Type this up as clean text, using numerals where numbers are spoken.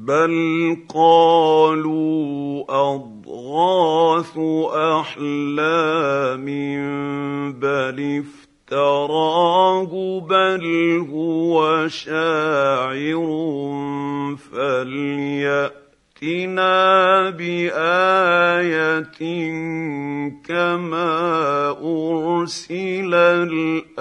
بل قالوا أضغاث أحلام بل افتراه بل هو شاعر فليأتنا بآية كما أرسل